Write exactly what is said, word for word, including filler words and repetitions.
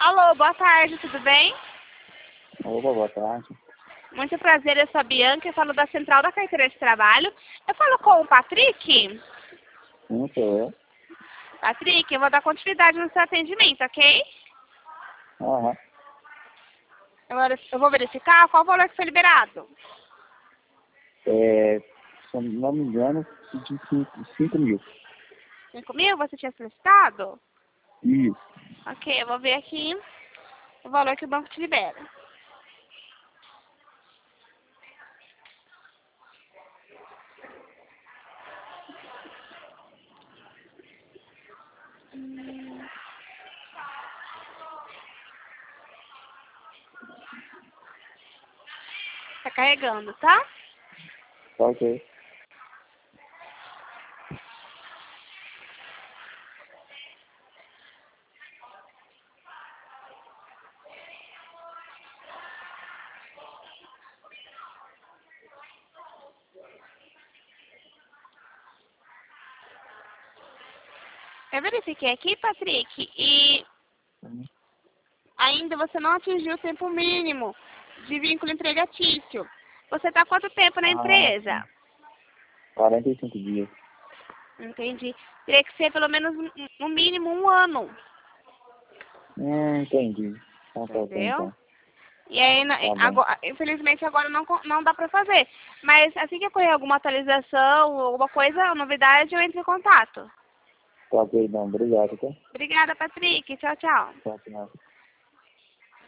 Alô, boa tarde, tudo bem? Opa, boa tarde. Muito prazer, eu sou a Bianca, eu falo da Central da Carteira de Trabalho. Eu falo com o Patrick. Sim, sou eu. Patrick, eu vou dar continuidade no seu atendimento, ok? Aham. Agora eu vou verificar qual o valor que foi liberado. É, se eu não me engano, de cinco mil. cinco mil você tinha solicitado? Isso. Ok, eu vou ver aqui o valor que o banco te libera. Hum. Tá carregando, tá? Tá ok. Eu verifiquei aqui, Patrick, e Uhum. ainda você não atingiu o tempo mínimo de vínculo empregatício. Você está há quanto tempo na Ah, empresa? sim. quarenta e cinco dias. Entendi. Teria que ser pelo menos, um- no mínimo, um ano. Hum, entendi. Então tá ok, Entendeu? então. E aí, na- Tá bom. agora, infelizmente, agora não, co- não dá para fazer. Mas assim que ocorrer alguma atualização, alguma coisa, novidade, eu entro em contato. Tá ok, então. Obrigado, tá? Obrigada, Patrick. Tchau, tchau. Tchau, tchau.